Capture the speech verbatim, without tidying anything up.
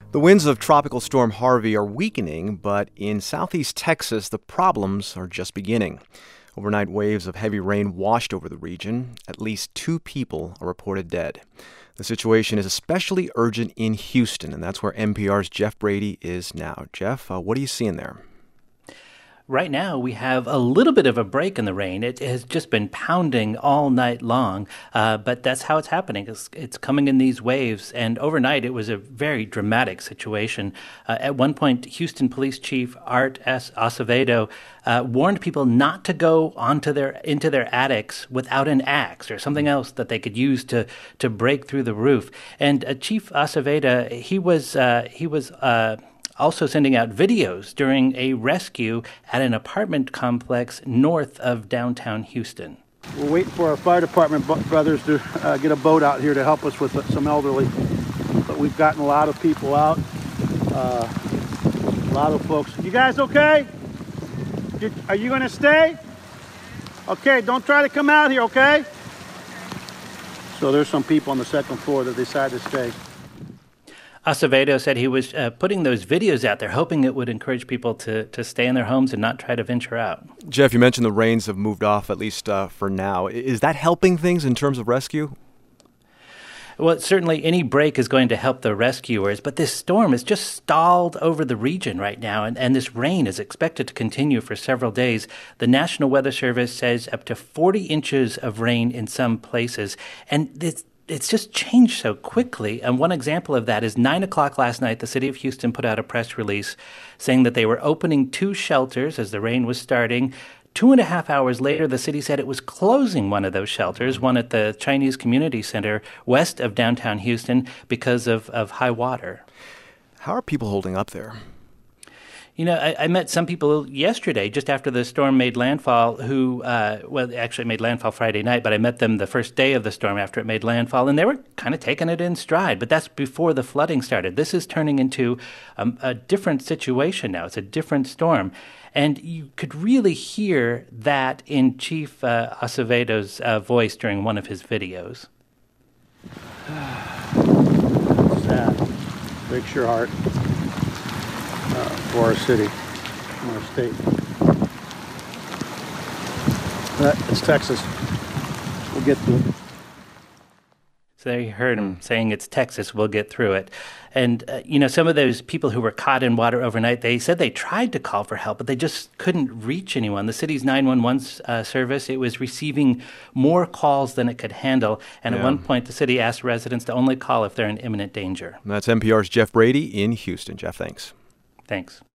The winds of Tropical Storm Harvey are weakening, but in southeast Texas, the problems are just beginning. Overnight waves of heavy rain washed over the region. At least two people are reported dead. The situation is especially urgent in Houston, and that's where N P R's Jeff Brady is now. Jeff, uh, what are you seeing there? Right now, we have a little bit of a break in the rain. It has just been pounding all night long, uh, but that's how it's happening. It's, it's coming in these waves, and overnight it was a very dramatic situation. Uh, at one point, Houston Police Chief Art S. Acevedo uh, warned people not to go onto their into their attics without an axe or something else that they could use to to break through the roof. And uh, Chief Acevedo, he was uh, he was. Uh, also sending out videos during a rescue at an apartment complex north of downtown Houston. We're waiting for our fire department brothers to uh, get a boat out here to help us with some elderly. But we've gotten a lot of people out, uh, a lot of folks. You guys okay? You, are you going to stay? Okay, don't try to come out here, okay? So there's some people on the second floor that decided to stay. Acevedo said he was uh, putting those videos out there, hoping it would encourage people to, to stay in their homes and not try to venture out. Jeff, you mentioned the rains have moved off, at least uh, for now. Is that helping things in terms of rescue? Well, certainly any break is going to help the rescuers, but this storm is just stalled over the region right now, and, and this rain is expected to continue for several days. The National Weather Service says up to forty inches of rain in some places, and this It's just changed so quickly. And one example of that is nine o'clock last night, the city of Houston put out a press release saying that they were opening two shelters as the rain was starting. Two and a half hours later, the city said it was closing one of those shelters, one at the Chinese Community Center west of downtown Houston, because of, of high water. How are people holding up there? You know, I, I met some people yesterday, just after the storm made landfall, who, uh, well, actually made landfall Friday night, but I met them the first day of the storm after it made landfall, and they were kind of taking it in stride. But that's before the flooding started. This is turning into um, a different situation now. It's a different storm. And you could really hear that in Chief uh, Acevedo's uh, voice during one of his videos. Sad. Breaks your heart. Uh, for our city, our state. But it's Texas. We'll get through it. So there you heard him saying it's Texas, we'll get through it. And, uh, you know, some of those people who were caught in water overnight, they said they tried to call for help, but they just couldn't reach anyone. The city's nine one one uh, service, it was receiving more calls than it could handle. And yeah. At one point, the city asked residents to only call if they're in imminent danger. And that's N P R's Jeff Brady in Houston. Jeff, thanks. Thanks.